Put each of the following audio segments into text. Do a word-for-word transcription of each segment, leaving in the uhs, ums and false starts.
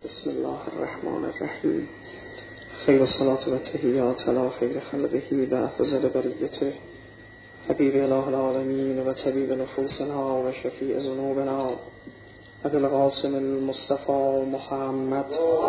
بسم الله الرحمن الرحیم. خیر الصلاة و تحیات علی خیر خلقه و افضل بریته حبیب اله العالمین و طبیب نفوسنا و شفیع ذنوبنا ابی القاسم المصطفى محمد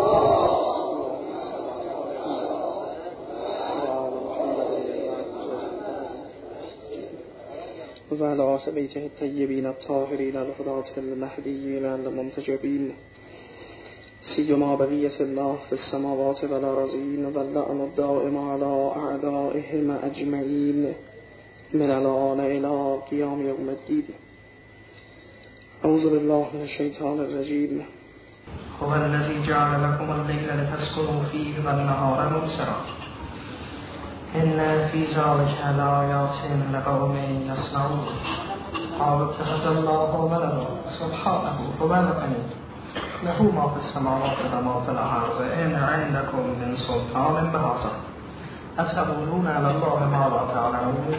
و علی آل بیته الطیبین الطاهرین الهداة المهدیین المنتجبین سیما بقیة الله في السماوات والأرضین و اللعن الدائم على أعدائهم أجمعین من الآن إلى قیام یوم الدین. اعوذ بالله من الشیطان الرجیم. هو الذی جعل لكم الليل لتسكنوا فيه والنهار مبصرا إن في ذلك لآيات لقوم يسمعون. قالوا اتخذ الله ولدا سبحانه هو الغني له ما في السماوات وما في الأرض إن عندكم من سلطان بهذا أتقولون على الله ما لا تعلمون.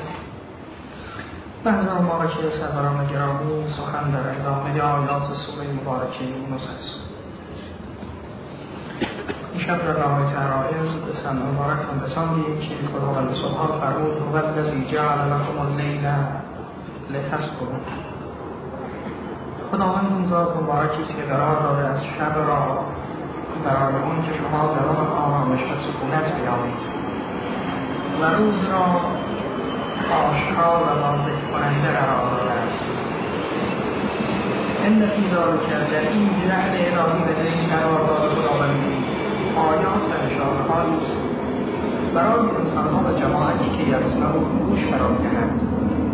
محضر مبارکه سروران گرامی، سخن در ادامه آیات سوره مبارکه یونس است. این شب را راه تعرائز به سن مبارک هم رساندیم که خداوند سبحان فرمود هو الذی جعل لكم اللیل لتسکنوا. خداوند اون ذات مبارکی است که قرار داده از شب را برای اون که شما در آن آرامش و سکونت بیابید و روز را آشکار و واضح کننده قرار داده است. ان فی ذلک در این جعل الهی و در این قرار داده خداوندی آیات و اشاره‌هایی است برای انسان‌ها و جماعتی که یسمعون گوش فرا می‌دهند.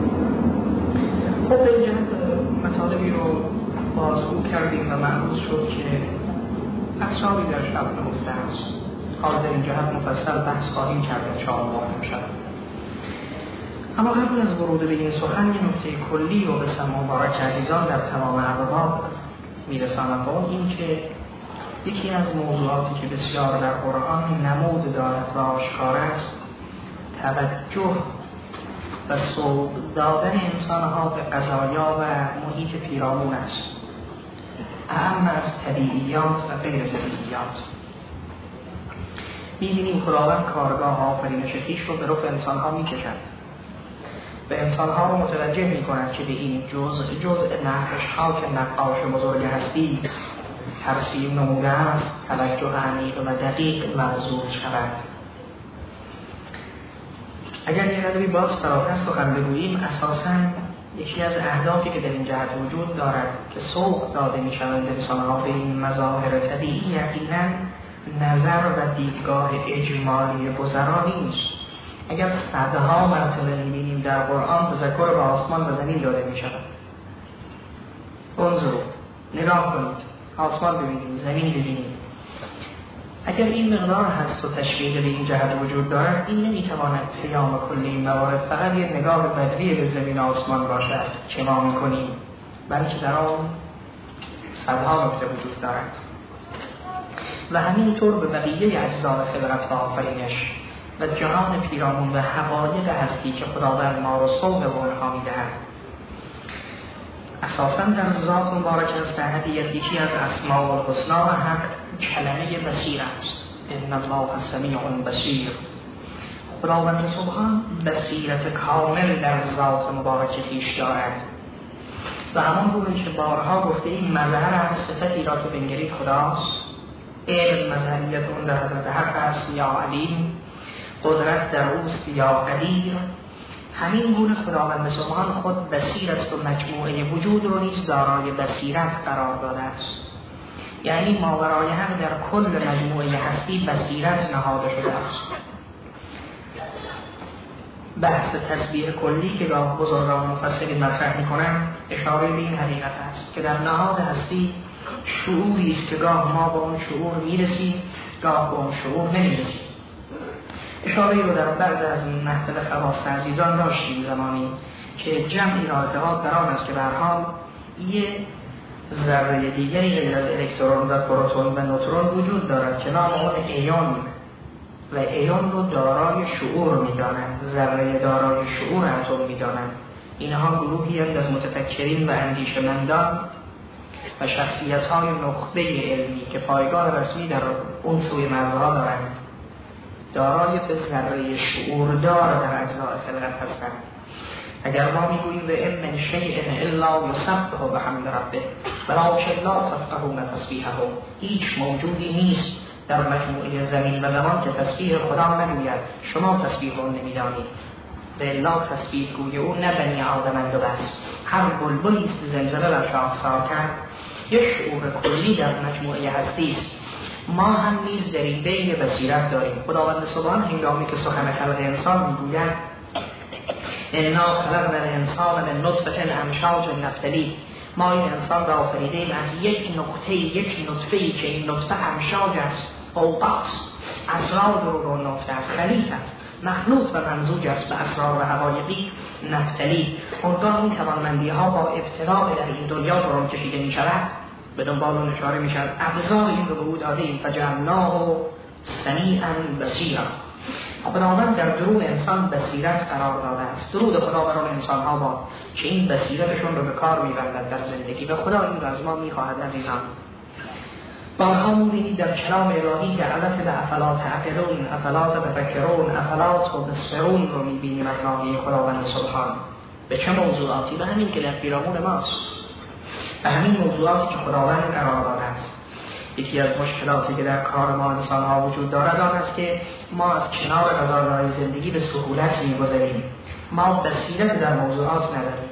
خب در این جهت مطالبی رو بازگو کردیم و معروض شد که اسراری در شب نهفته است. حال در این جهت مفصل بحث خواهیم کرد انشاءالله امشب. اما قبل از ورود به این سخن یه نکته کلی رو به سمع مبارک عزیزان در تمام ابواب میرسانم، با این که یکی از موضوعاتی که بسیار در قرآن نمود دارد و آشکار است توجه و سوق دادن انسانها به قضایا و محیط پیرامون است، اهم از طبیعیات و غیر طبیعیات. می‌بینیم خداوند کارگاه آفرینش خویش رو به رخ انسانها می‌کشد و انسانها رو متوجه می‌کند که به این جزء جزء نقش‌ها که نقاش بزرگ هستی ترسیم نموده است توجه عمیق و دقیق مبذول شود. اگر یه قدری باز فراتر سخن بگوییم، اساساً یکی از اهدافی که در این جهت وجود دارد که سوق داده می شوند انسان‌ها به این مظاهر طبیعی یقیناً نظر و دیدگاه اجمالی گذرا نیست. اگر صدها مرتبه می‌بینیم در قرآن تذکر به آسمان و زمین داده می شود، انظروا، نگاه کنید، آسمان ببینید، زمین ببینید. اگر این مقدار هست و تشبیه به این جهت وجود دارد، این نمیتواند پیام کلی این موارد فقط یک نگاه بدری به زمین آسمان باشد که ما میکنیم، بلکه در آن صدها نکته وجود دارد و همینطور به بقیه اجزای خلقت و آفرینش و جهان پیرامون و حقایق هستی که خداوند ما را سوق به اونها میدهد. اساساً در ذات مبارک است هدیت یکی از اسماء الحسنا و حق کلمه بصیر است. ان الله سمیع بصیر. خداوند سبحان بصیرت کامل در ذات مبارک خویش دارد و همان گونه که بارها گفته این مظهر از صفتی را که بنگرید خداست. علم مظهریت اون در حضرت حق است یا علیم، قدرت در اوست یا قدیر. همین گونه خداوند سبحان خود بصیر است و مجموعه وجود رو نیز دارای بصیرت قرار داده است. یعنی ماورای هم در کل مجموعه هستی بصیرت نهاده شده است. بحث تسبیح کلی که گاه بزرگان مفسرین مطرح می‌کنند اشاره به این حقیقت است که در نهاد هستی شعوری است که گاه ما به اون شعور میرسیم، گاه به اون شعور نمیرسیم. اشاره رو در بعض از این محفل خواص عزیزان داشتیم زمانی که جمعی را ارتباط بر آن است که به هر حال یه ذره دیگری غیر از الکترون و پروتون و نوترون وجود دارد که نام آن ایون و ایون رو دارای شعور می‌دانند، ذره دارای شعور اتم می‌دانند. اینها گروهی از متفکرین و اندیشمندان و شخصیت‌های نخبه علمی که پایگاه رسمی در اون سوی مرزها دارند، دارای به ذره شعوردار در اجزاء خلقت هستند. اگر ما میگوییم به ام من شیء الا یسبح بحمد ربه ولکن لا تفقهون تسبیحه، هیچ موجودی نیست در مجموعه زمین و زمان که تسبیح خدا نگوید، شما تسبیح رو نمیدانید. به الا تسبیح گوی او نه بنی آدمند و بس، هر بلبلی است زمزمه بر شاخسار کرد. یک شعور کلی در مجموعه هستی است. ما هم نیز در این بین بصیرت داریم. خداوند سبحان هنگامی که سخن خلق انسان میگوید انا خلقنا الانسان من نطفه امشاج نبتلی، ما این انسان را آفریدیم از یک نقطه، یک نطفه‌ای که این نطفه امشاج است، اوقاس، اسرار رو رو نفته است، خلیط است، مخلوط و ممزوج است به اسرار و حقایقی نبتلی. اونگاه این توانمندی ها با ابتلاع در این دنیا برون کشیده می شود، به دنبال اون اشاره می شود ابزار این رو به او داده ایم فجعلناه سمیعا بصیرا. خداوند در درون انسان بصیرت قرار داده است. درود خدا بر آن انسان ها باد که این بصیرتشون رو به کار می‌بندند در زندگی و خدا این رو از ما می‌خواهد. عزیزان، بارها می‌بینید در کلام الهی که علت به افلا تعقلون، افلا تفکرون، افلا تبصرون رو می‌بینیم از ناحیه خداوند سبحان. به چه موضوعاتی؟ به همین که در پیرامون ماست، به همین موضوعاتی که خداوند قرار داده است. یکی از مشکلاتی که در کار ما انسان ها وجود دارد آن است که ما از کنار قضاهای زندگی به سهولت می‌گذریم. ما بصیرت در موضوعات نداریم.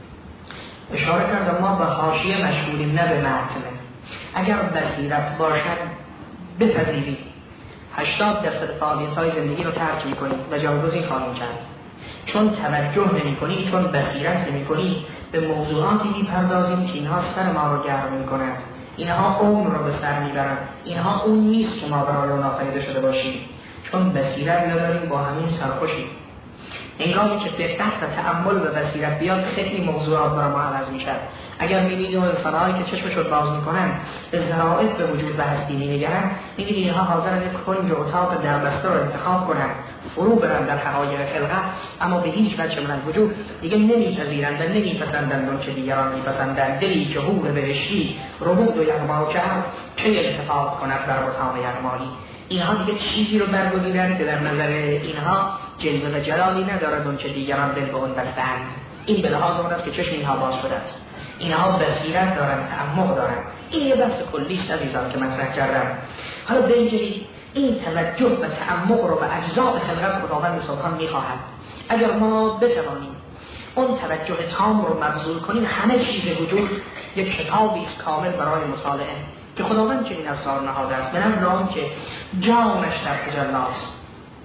اشاره کردم ما به حاشیه مشغولیم نه به متن. اگر بصیرت باشد بپذیرید هشتاد درصد فعالیت‌های زندگی رو ترک می‌کنید و جایگزین خواهید کرد. چون توجه نمی‌کنید، چون بصیرت نمی‌کنید، به موضوعاتی می‌پردازیم که اینها سر ما رو گرم می‌کنند، اینها عمر رو به سر میبرن، اینها اون نیست که ما برای اون آفریده شده باشیم. چون بصیرت نداریم با همین سرخوشیم. هنگامی که دقت و تأمل و بصیرت بیاد خیلی موضوعات برای ما عوض میشن. اگر میبینید اون انسان‌هایی که چشمش رو باز میکنن به ظرافت به وجود و هستی می‌نگرن، میبینید اینها حاضرن یک کنج و اتاق دربسته رو انتخاب کنن، فرو برن در حقایق خلقت، اما به هیچ وجه من وجود دیگه نمیپذیرند و نمیپسندند اون که دیگران میپسندند. دلی که حور بهشتی ربود و یغما کرد چه التفات کند بر مطام یغمایی. اینها دیگه چیزی رو برگزیدن که در نظر اینها جلوه و جلالی ندارد اون که دیگران دل به اون بستند. این به لحاظ اون است که چشم اینها باز شده است. اینها بصیرت دارند، تعمق دارند. این یه بحث کلیست عزیزان که مطرح کردم. حالا ببینید این توجه و تعمق رو به اجزاء خلقت خداوند سبحان می‌خواهد. اگر ما بتوانیم اون توجه تام رو مبذول کنیم، همه چیز وجود یک کتابی است کامل برای مطالعه که خداوند چنین اسرار نهاده است. به نظر آن که جامش در تجلاست،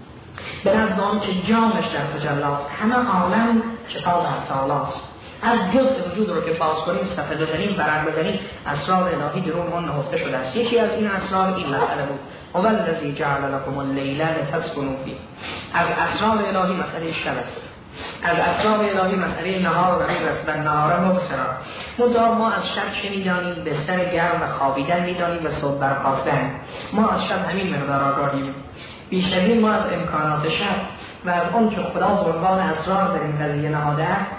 به نظر آن که جامش در تجلاست، همه عالم کتاب حتی هر جزء وجود رو که باز کنیم، صفحه بزنیم، ورق بزنیم، اسرار الهی درون اون نهفته شده است. یکی از این اسرار این مسئله بود هو الذی جعل لكم الليل لتسكنوا فيه. از اسرار الهی مسئله شب است. از اسرار الهی مسئله نهار و غیر است و نهار مبصرا. منتها ما از شب چه میدانیم؟ بستر گرم و خوابیدن میدانیم و صبح برخاستن. ما از شب همین مقدار آگاهیم. بیشترین ما از امکانات شب و از اون که خدا به عنوان اسرار در این قضیه نهاده است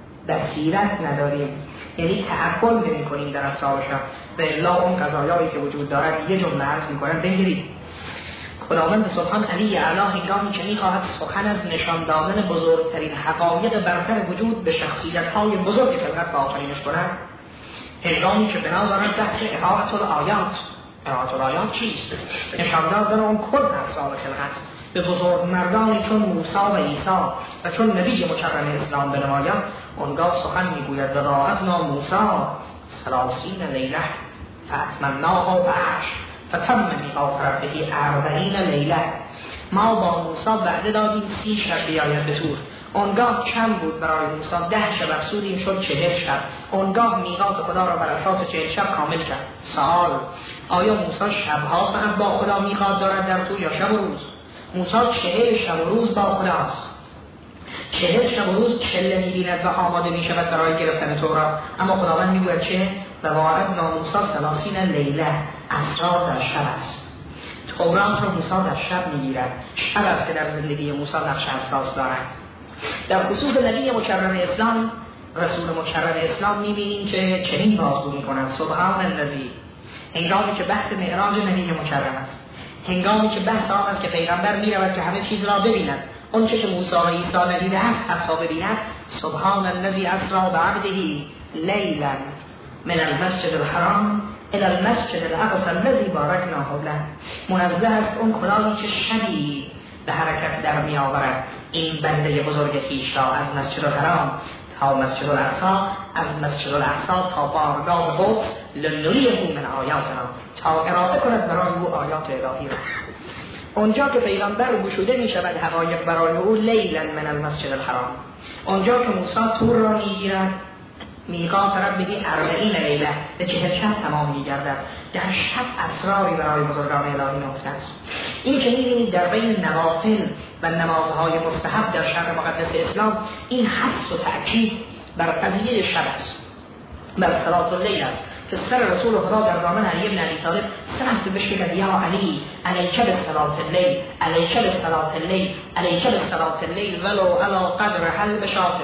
بصیرت نداریم، یعنی تعقل نمی کنیم در اسرار شب. به الا اون قضایایی که وجود دارد یه جمله عرض میکنن بگیرید. خداوند سبحان علی اعلی هنگامی که میخواهد سخن از نشان دادن بزرگترین حقایق برتر وجود به شخصیت‌های بزرگ خلقت آفرینش کند، هنگامی که بنا دارد بحث احاطه الآیات. احاطه الآیات چیست؟ نشان دادن اون کل اسرار خلقت به بزرگ مردانی چون موسی و عیسی و چون نبی مکرم اسلام بنماید. اونگاه سخن میگوید و راعدنا موسی ثلاثین لیله فاتممناها بعشر فتم میقات ربه اربعین لیله. ما با موسی وعده دادیم سی شب بیاید به طور. اونگاه کم بود برای موسی، ده شب افزودیم شد چهل شب. اونگاه میقات خدا را بر اساس چهل شب کامل کرد. سوال: آیا موسی شبها فقط با خدا میقات دارد در طور یا شب و روز؟ موسی چهل شب و روز با خداست. چهل شب و روز چله می‌بیند و آماده می‌شود برای گرفتن تورات. اما خداوند میگوید چه؟ و واردنا موسی ثلاثین لیله. اسرار در شب است. تورات رو موسی در شب می‌گیرد. شب است که در زندگی موسی نقش اساس دارد. در خصوص نبی مکرم اسلام رسول مکرم اسلام میبینیم که چنین بازگو میکنند: سبحان الذی، هنگامی که بحث معراج نبی مکرم است، هنگامی که بحث آن است که پیغمبر میرود که همه چیز را ببیند، اون چه که موسی و عیسی ندیده است حتی ببیند. سبحان الذی اسری بعبده لیلا من المسجد الحرام الى المسجد الاقصی الذی بارکنا حوله. منزه است اون کلاهی که شبی به حرکت در می آورد این بنده بزرگ خویش را از مسجد الحرام تا مسجد الاقصی، از مسجد الاقصی تا بارگاه قدس، لنریه من آیاتنا، تا ارائه کند برای او آیات الهی را. اونجا که پیغمبر گشوده می شود حقایق برای او، لیلا من المسجد الحرام. اونجا که موسی تور را می گیرد، میقات ربه اربعین لیله، به چهل شب تمام می گردد. در شب اسراری برای بزرگان الهی نهفته است. این که می بینید در بین نوافل و نمازهای مستحب در شهر مقدس اسلام، این حث و تأکید بر قضیه شب است، بر صلاة اللیل است که سر رسول خدا در دامن علی بن ابی طالب سرت بهش بگد: یا علی علیک بصلاة اللیل، علیک بصلاة اللیل، علیک بصلاة اللیل ولو علی قدر حلب شاطر.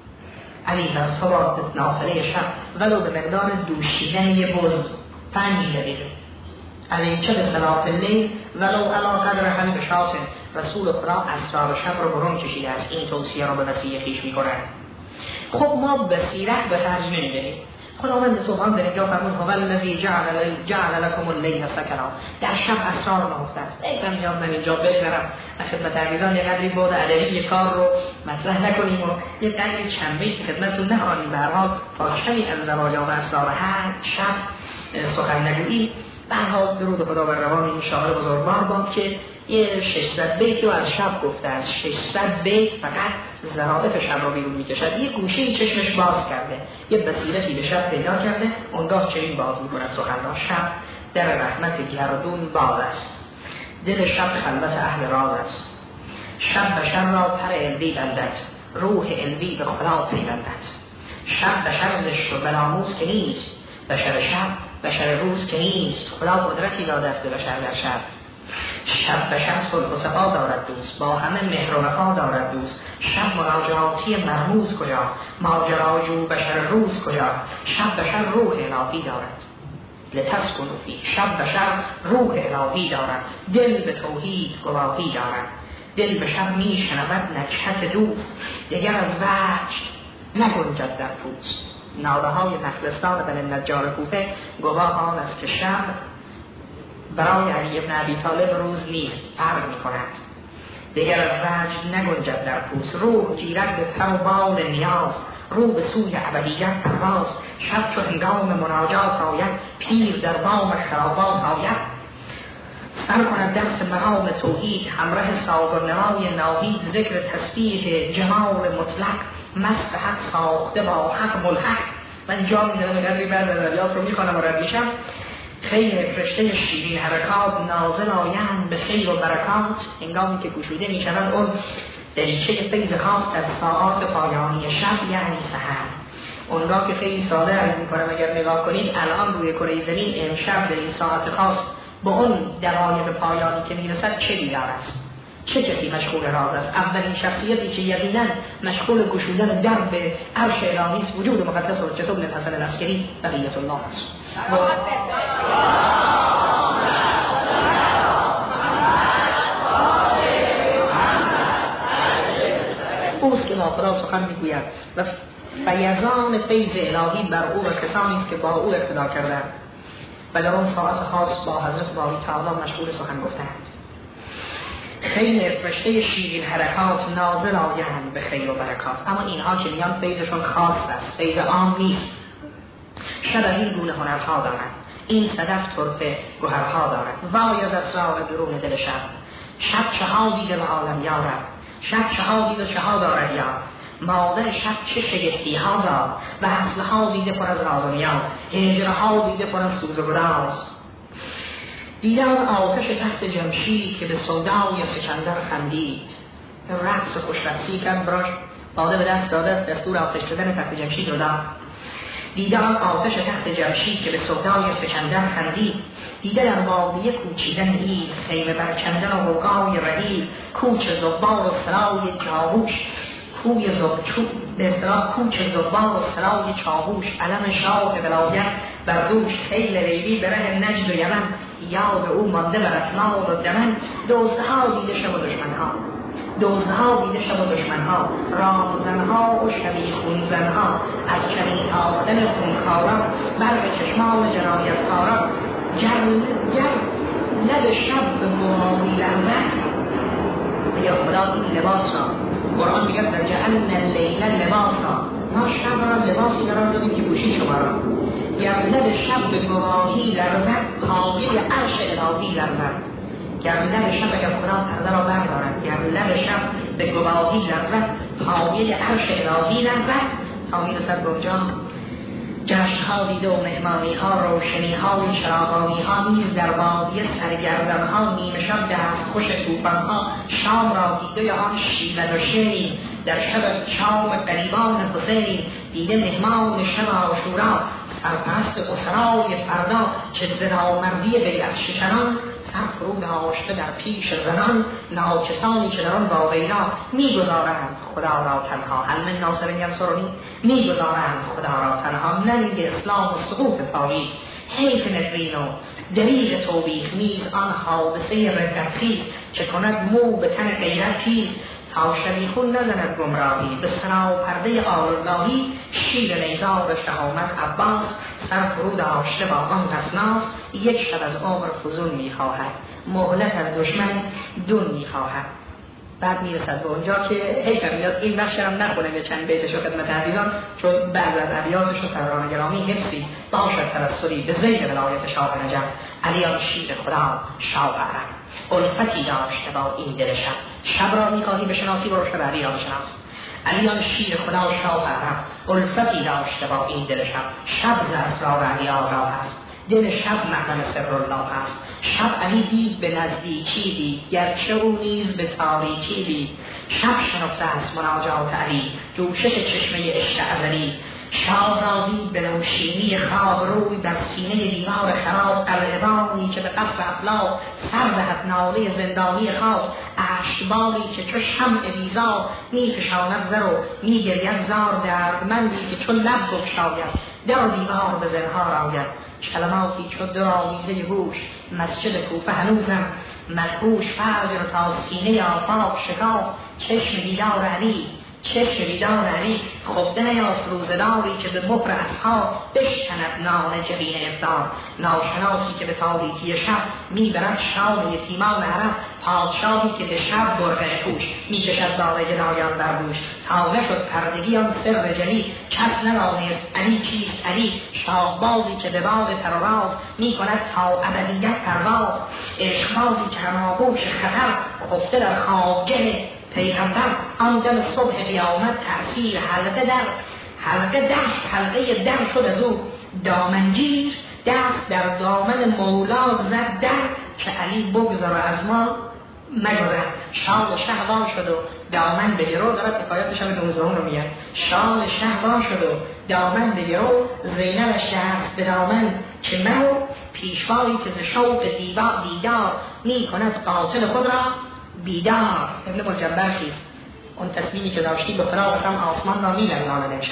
علی در تو با نافله شب ولو به مقدار دوشیدن یه بز پنج دقیقه. علیک بصلاة اللیل ولو علی قدر حلب شاطر. رسول خدا اسرار شب رو برون کشیده است، این توصیه رو به مسیح خویش می‌کند. خب ما بصیرت به خرج نمی‌دهیم. خداوند سبحان در اینجا فرمود: هو الذی جعل جعل لكم الليل سکنا. در شب اسرار نهفته است. ایدم جان من اینجا بشنرم خدمت عزیزان یه قدری بود ادبی کار رو مطرح نکنیم و یه قدری چنبه خدمتتون نخوانیم. به هر حال تا کمی از زوایا و اسرار هر شب سخن نگوییم. به هر حال درود خدا بر روان این شاعر بزرگوار باد که یه ششصد بیتی رو از شب گفته است. ششصد بیت فقط ظرافت شب رو بیرون میکشد. یه گوشه چشمش باز کرده، یه بصیرتی به شب پیدا کرده، اونگاه چنین باز میکند سخن را: شب در رحمت گردون باز است، دل شب خلوت اهل راز است. شب بشر را پر علوی بندد، روح علوی به خدا پیوندد. شب بشر زشت و بلاموز که نیست، بشر شب بشر روز که نیست. خدا قدرتی داده است به بشر در شب. شب بشر صلح و صفا دارد دوست، با همه مهر و وفا دارد دوست. شب مراجعاتی مرموز کجا، ماجراجو بشر روز کجا. شب بشر روح الهی دارد لتسکنوا فیه. شب بشر روح الهی دارد، دل به توحید گواهی دارد. دل به شب می شنود نکهت دوست، دیگر از وجه نگنجد در پوست. ناله های نخلستان بن نجار کوفه گواه آن است که شب برای علی بن ابی طالب روز نیست، فرق می کند. دیگر از وجد نگنجد در پوست. روح گیرد به پر و بال نیاز، رو به سوی ابدیت پرواز. شب چو هنگام مناجات آید، پیر در بام خرابات آید. سر کند درس مقام توحید، همراه ساز و نوای ناهید. ذکر تسبیح جمال مطلق، مست حق ساخته با حق ملحق. من جا میدونم قدری بعد ادبیات رو میخوانم و رد میشم. خیر فرشته شیرین حرکات، نازل آیند به خیر و برکات. هنگامی که گشوده میشوند اون دریچه فیض خاص از ساعات پایانی شب، یعنی سحر. اونگاه که خیلی ساده عرض میکنم اگر نگاه کنید الان روی کره زمین امشب در این ساعت خاص با اون دقایق پایانی که میرسد چه دیدار است؟ چه کسی مشغول راز است؟ اولین شخصیتی که یقینا مشغول گشودن درب عرش الهی است وجود مقدس حجت بن الحسن العسکری بقیت الله است. اوست که ناخدا سخن میگوید و فیضان فیض الهی بر او و کسانی است که با او اقتدا کردند و در اون ساعت خاص با حضرت باری تعالی مشغول سخن گفتند. خیر فرشته شیرین حرکات، نازل آیند به خیر و برکات. اما اینها که میان فیضشون خاص است، فیض عام نیست. شب از این گونه هنرها دارند، این صدف طرفه گوهرها دارد. وای از اسرار درون دل شب، شب چه ها دیده به عالم یارب. شب چه ها دیده چه ها دارد یار. مادر شب چه شگفتی ها دار، و اصل ها دیده پر از راز و نیاز. هجر ها دیده پر از سوز و گداز. دیدن آتش تحت جمشید که به سودای سکندر خندید. رقص خوشرقصی کرد براش باده به دست داده است، دستور آتش زدن تحت جمشید رو داد. دیدن آتش تحت جمشید که به سودای سکندر خندید. دیده در وادی کوچیدن ایل، خیمه برکندن و غوغای رحیل. کوچ زبان و سرای جاووش، کوی زبچوب به اصطلاح کوچ زبان و سلای چاووش، علم شاه ولایت بر دوش، خیل لیلی به ره نجد و یمن، یاد او مانده بر اسمار و دمن. دزدها دیده شب و دشمنها، دزدها دیده شب و دشمنها، راهزنها و شبیخون زنها، از چنین تاختن خونخواران، برق چشمان جنایتکاران. گر گر لب شب به مرامی لرزد، یا خدا این لباس را قرآن میگه در جعلنا اللیل لباسا، ما شب را لباسی قرار دادیم که پوشید شما را. گر لب شب به گواهی لرزد، حاوی عرش الهی لرزد. گر لب شب اگر خدا پرده را بردارد، گر لب شب به گواهی لرزد، حاوی عرش الهی لرزد. تا میرسد به اونجا جشن‌ها دیده و مهمانی‌ها، روشنی‌ها و چراغانی‌ها، نیز در بادیه سرگردن‌ها، نیمه شب دست خوش طوفان‌ها، شام را دیده آن شیون و شیر، در شب شام قریبان حسین، دیده مهمان شب عاشورا، سرپرست اسرای فردا، چه زنامردی بیعت شکنان، سر فرود آشته در پیش زنان، ناکسانی که در آن با ویلا می‌گذارند خدا را تنها. هل من ناصر ینصرنی، می‌گذارند خدا را تنها. ننگ اسلام و سقوط تاریخ، حیف نفرین و دریغ توبیخ، نیز آن حادثه ردتخیز، چه کند مو به تن غیرت تیز، تا شبیخون نزند گمراهی، به سنا و پرده آلاللهی، شیر نیزار شهامت عباس، سر فرود آشته با آن قسناس، یک شب از عمر فزون میخواهد، مهلت از دشمن دون میخواهد. بعد میرسد به اونجا که حیف میاد این بخش هم نخونه به چند بیتشو خدمت عزیزان، چون بعض از ابیاتش و سران گرامی حفظی باشد توسلی به زید ولایت شاه نجف. علی آن شیر خدا شاه عرب، الفتی داشته با این دل شب. شب را میخواهی بشناسی، برو شب علی را بشناس. علی آن شیر خدا شاه عرب، الفتی داشته با این دل شب. شب ز اسرار علی آگاه است، دل شب محرم سر الله است. شب علی دید به نزدیکی دید، گرچه او نیز به تاریکی دید. شب شنفته است مناجات علی، جوشش چشمه عشق ازلی. شاه را دید به نوشینی خواب، روی بر سینه دیوار خراب. قلعه‌بانی که به قصر افلاک، سر دهد ناله زندانی خواب. اشکباری که چو شمع بیزار، میفشاند زر و میگرید زار. دردمندی که چو لب بگشاید، در و دیوار به زنهار آید. کلماتی چو در آویزه هوش، مسجد کوفه هنوزم مدهوش. فجر تا سینه آفاق شکاف، چشم بیدار علی، چشم بیدار علی. خفته نیافت روزداری که به مهر اصحاب، بشکند نان جبین افطار. ناشناسی که به تاریکی شب، میبرد شام یتیمان عرب. پادشاهی که به شب برقع پوش، میکشد بار جنایان بر دوش. تا نشد پردگی آن سر جلی، کس ندانست علی کیست علی. شاهبازی که به باد پر و راز، میکند تا ابدیت پرواز. عشقبازی که هماغوش خطر، خفته در خوابگه پیغمبر. آن دم صبح قیامت تأثیر حلقه در حلقه در حلقه در شد از او دامنگیر. دست در دامن مولا زد در، که علی بگذار از ما مگذر. شال شهوان شد و دامن بگرو، دارد افایاتش هم نوزدهم رو میگن. شال شهوان شد و دامن بگرو، زینبش دست به دامن که مرو. پیشوایی که ز شوق دیدار دیدار، می کند قاتل خود را بیدار. ابن مجبرشیست اون تصمیمی که داشتی به خدا قسم آسمان را می لرزاند امشب.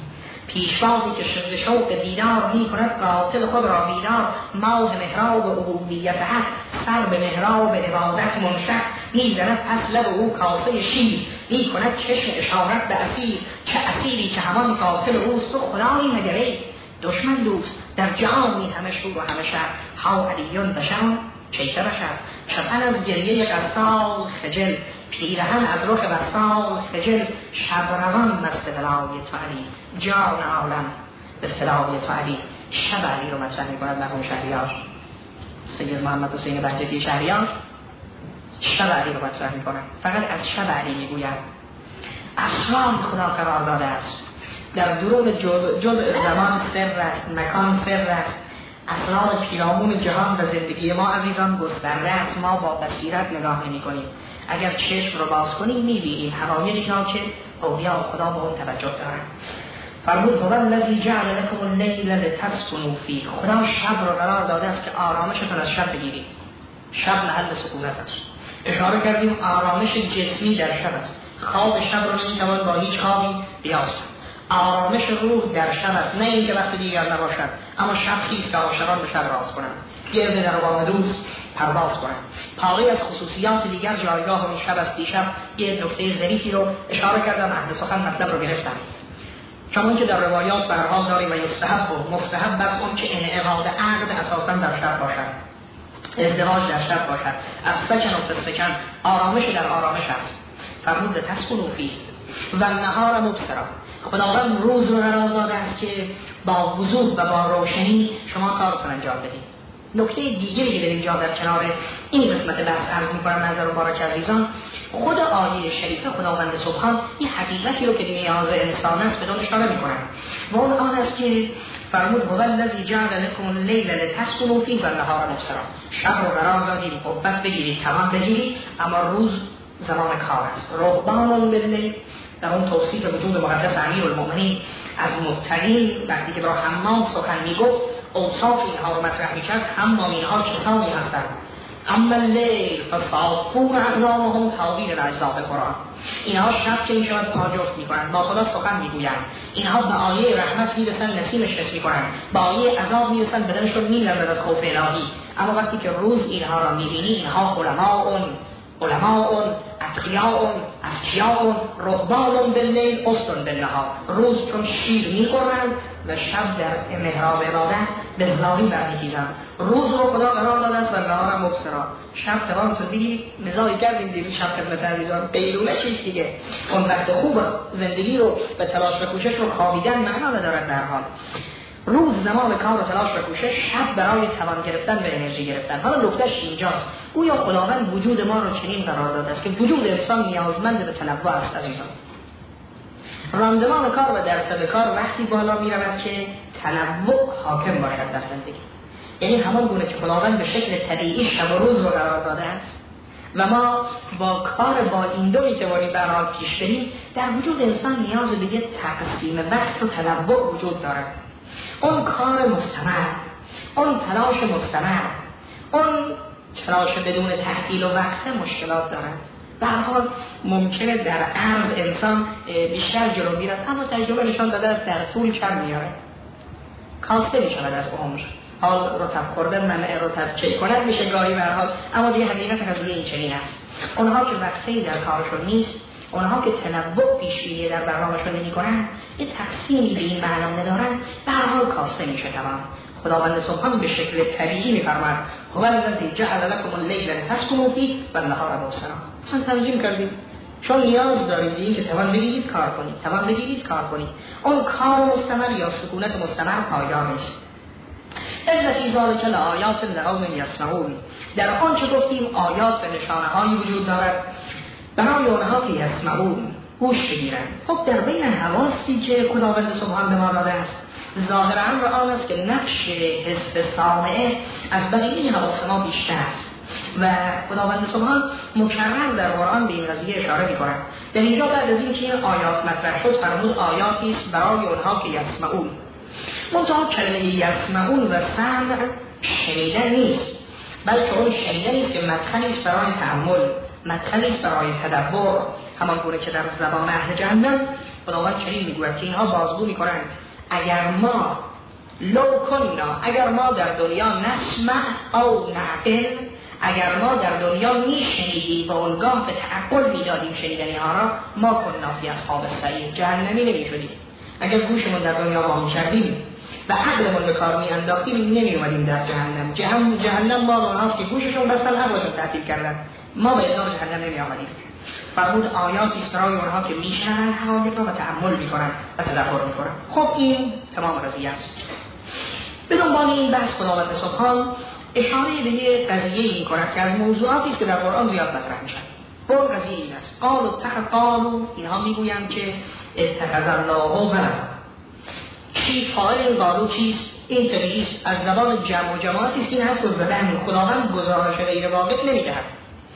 پیشوازی که شد شوق دیدار، می کند قاتل خود را بیدار. ماه محراب عبودیت حق، سر به محراب عبادت منشق. می زند پس لب او کاسه شیر، می کند چشم اشارت به اسیر. چه اسیری که همان قاتل اوست، تو خدایی مگری دشمن دوست. در جهانی همه شور و همه شر، ها علیون بشان چیته بشد. چپن از گریه قصال خجل، پیرهن از رخ وصال خجل. شب روان مست ولای تو علی، جان عالم به فدای تو علی. شب علی رو مطرح می‌کند مرحوم شهریار سید محمد حسین بهجتی شهریار. شب علی رو مطرح می‌کند، فقط از شب علی می‌گوید. اسرار خدا قرار داده است در درون جزء جزء زمان سر است، مکان سر است. اسرار پیرامون جهان و زندگی ما عزیزان گسترده است. ما با بصیرت نگاه نمی کنیم. اگر چشم رو باز کنیم می‌بینیم حقایقی را که اولیاء خدا به اون توجه دارند. فرمود هو الذی جعل لكم اللیل لتسکنوا فیه. خدا شب رو قرار داده است که آرامشتون از شب بگیرید. شب محل سکونت است. اشاره کردیم آرامش جسمی در شب است. خواب شب رو نمیتوان با هیچ خوابی قیاس کرد. آرامش روح در شب است، نه اینکه وقت دیگر نباشد، اما شب خیز که عاشقان به شب راز کنند، گرد در بام دوست پرواز کنند. پاره از خصوصیات دیگر جایگاه اون شب است. دیشب یه نکته ظریفی رو اشاره کردم، اهل سخن مطلب رو گرفتم. چون که در روایات به هر حال داریم و یستحب و مستحب است اون که انعقاد عقد اساسا در شب باشد، ازدواج در شب باشد. از سکن و سکن، آرامش در آرامش است. فرمود تسکنوا فیه و النهار مبصرا. خداوند روز رو قرار داده است که با وضوح و با روشنی شما کارتون انجام بدید. نکته دیگری که در اینجا در کنار این قسمت بحث عرض می‌کنم نظر مبارک عزیزان، خود آیه شریفه خداوند سبحان این حقیقتی رو که نیاز انسان است بدون اشاره می‌کنه و اون آن است که فرمود هو الذی جعل لكم الليل لتسکنوا فیه و النهار مبصرا. شب رو قرار دادید قوت بگیرید، توان بگیرید، اما روز زمان کار است. رهبان باللیل در اون توصیف وجود مقدس امیرالمؤمنین از مبتلین وقتی که برای حمام سخن میگفت اوصاف اینها رو مطرح میکرد. حمام اینها کسانی هستند اما اللیل فصافون اقدامهم تاویل اجزاء قرآن. اینها شب که میشود پاجفت میکنند، با خدا سخن میگویند. اینها به آیه رحمت میرسن، نسیمش حس میکنند، به آیه عذاب میرسن، بدنشون میلرزد از خوف الهی. اما وقتی که روز اینها را میبینی، اینها علماء علماء اتقیاء اذکیاء رهبان باللیل اسطن بالنهار. روز چون شیر میخورند و شب در محراب عبادت به زاری برمیخیزند. روز رو خدا قرار داده است و نهار مبصرا. شب توان تو دیدی مزاحی کردیم دیروز شب خدمت عزیزان قیلوله چیست دیگه. اون وقت خوب زندگی رو به تلاش و کوشش رو خوابیدن معنا ندارد. در حال روز زمان کار و تلاش و کوشش، شب برای توان گرفتن و انرژی گرفتن. حالا نکتهش اینجاست، گویا خداوند وجود ما رو چنین قرار داده است که وجود انسان نیازمند به تنوع است عزیزان. راندمان کار و درصد کار وقتی بالا می رود که تنوع حاکم باشد در زندگی. یعنی همان گونه که خداوند به شکل طبیعی شب و روز رو قرار داده است و ما با کار با این دو میتوانیم در حال پیش بریم، در وجود انسان نیاز به یک تقسیم وقت و تنوع وجود دارد. اون کار مستمر، اون تلاش مستمر، اون تلاش بدون تحویل و وقت مشکلات دارد. به هر حال ممکنه در عرض انسان بیشتر جلو میرد، اما تجربه نشان داده است در طول کم میارد، کاسته میشود از عمر. حال رطب خوردن منع رطب چی کنن میشه گاهی به هر حال، اما دیگه حقیقت قضیه این چنین است. اونها که وقتی در کارشون نیست، اونها که تنوع پیش‌بینی در برنامه‌شون نمی‌کنن، این تقسیمی به این معنا ندارن، به هر حال کاسته میشه تمام. خداوند سبحان به شکل طبیعی می‌فرماید هو الذی جعل لكم الليل لتسکنوا فیه و النهار مبصرا. اصلا تنظیم کردیم چون نیاز دارید این که توان بگیرید کار کنید، توان بگیرید کار کنید. اون کار مستمر یا سکونت مستمر پایدار نیست. اذا فی ذلک لآیات لقوم یسمعون. در آنچه گفتیم آیات و نشانه‌هایی وجود دارد برای اونها که یسمعون گوش بگیرند. خب در بین حواسی که خداوند سبحان به ما داده است، ظاهر امر آن است که نقش حس سامعه از بقیه حواس ما بیشتر است و خداوند سبحان مکرر در قرآن به این قضیه اشاره می‌کند. در اینجا بعد از اینکه این آیات مطرح شد فرمود آیاتی است برای اونها که یسمعون. منتها کلمه یسمعون و سمع شنیدن نیست، بلکه اون شنیدن است که مدخلی است برای تأمل، مدخلی است برای تدبر. همان گونه که در زبان اهل جهنم خداوند چنین میگوید که اینها بازگو میکنند اگر ما لو کننا، اگر ما در دنیا نسمع او نعقل، اگر ما در دنیا میشنیدیم و اونگاه به تعقل میدادیم شنیدنی ها را، ما کننا فی اصحاب السعیر، جهنمی نمیشدیم. اگر گوشمون در دنیا با میکردیم و عقلمون به کار میانداختیم نمی اومدیم در جهنم. جهنم جهنم ما اونهاست که گوششون بستن هواشون تعطیل کردن، ما به ادار جهنم نمی آمدیم. فرمود آیاتی است برای اونها که میشنن حقایق را و تأمل میکنن و تدبر میکنن. خب این تمام قضیه است. به دنبال این بحث خداوند سبحان اشاره به یک قضیه میکند که از موضوعاتی است که در قرآن زیاد مطرح میشن. اون قضیه این است قالوا اتخذوا، اینها میگویند که اتخذ الله ولدا. چی فاعل این قالوا چیست؟ این طبیعی از زبان جمع و جماعتی است که این حرف رو زدن. خداوند گزارش غیر واقع نمیدهد.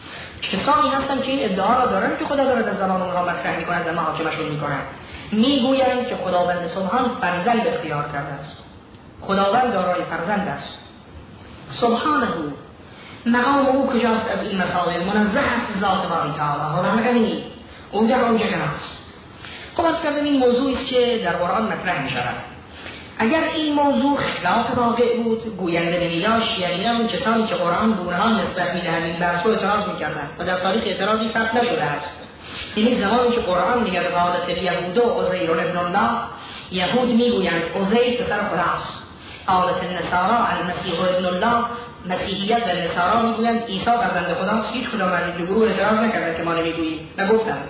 کسانی هستند که این ادعا را دارند که خدا دارد از زبان اونها مطرح میکند و محاکمشون میکنند. میگویند که خداوند سبحان فرزند اختیار کرده است، خداوند دارای فرزند است. سبحانه، مقام او کجاست از این مسائل؟ منزه است ذات باری تعالی. حالا غنی اونجا اونجا هست. خب از کردن این موضوعی است که در قرآن مطرح می شود. اگر این موضوع خلاف واقع بود، گوینده نمیداشت، یعنی اون کسانی که قرآن به اونها نسبت میدهند این بحث رو اعتراض میکردن و در تاریخ اعتراضی ثبت نشده است. یعنی زمانی که قرآن میگه قالت الیهود عزیر ابن الله، یهود میگویند عزیر پسر خداست. قالت النصارى المسیح ابن الله، مسیحیت و نصارا میگویند عیسی فرزند خداست. هیچ کدام از این گروه اعتراض نکردند که ما نمیگوییم، نگفتند.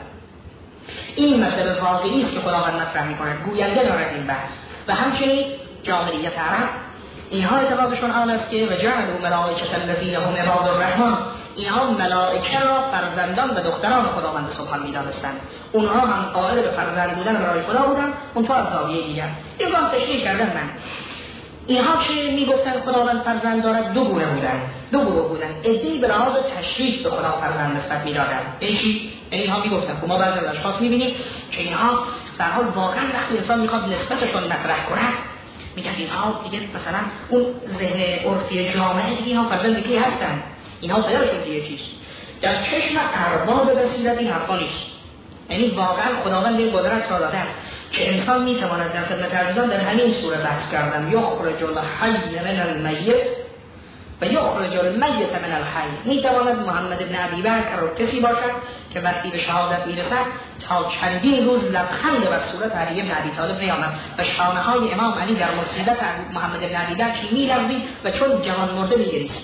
این مسئله واقعی است که خداوند مطرح میکند، گوینده دارد این بحث. و همچنین جاهلیت عرب اینها اعتقادشون آن است که و جعلوا ملائکة الذین هم عباد الرحمن، اینها ملائکه را فرزندان و دختران خداوند سبحان می‌دانستند. اونها هم قائل به فرزند بودن برای خدا بودند، اونها از زاویه دیگر این رو تشریح کردن. من اینها چه میگفتن خداوند فرزند دارد؟ دو گونه بودن، دو گروه بودن. عده‌ای به لحاظ تشریف به خدا فرزند نسبت میدادن. اینی اینها میگفتن که ما بعضی از اشخاص میبینیم که اینها در حال واقعا وقتی انسان میخواد نسبتشون مطرح کنه میگن اینها دیگه مثلا اون ذهن عرفی جامعه دیگه اینها فرزند کی هستن، اینها پدرشون دیگه چیست. در چشم ارباب بصیرت این حرفا نیست. یعنی واقعا خداوند این قدرت را داده است که انسان میتواند در خدمت عزیزان در همین سوره بحث کردن یخرج الحی من المیت و یخرج المیت من الحی. میتواند محمد ابن ابی بکر رو کسی باشد که وقتی به شهادت میرسد تا چندین روز لبخند بر صورت علی ابن ابی طالب نیامد و شانه های امام علی در مصیبت محمد ابن ابی بکر میلرزید و چون جوان مرده میگریست.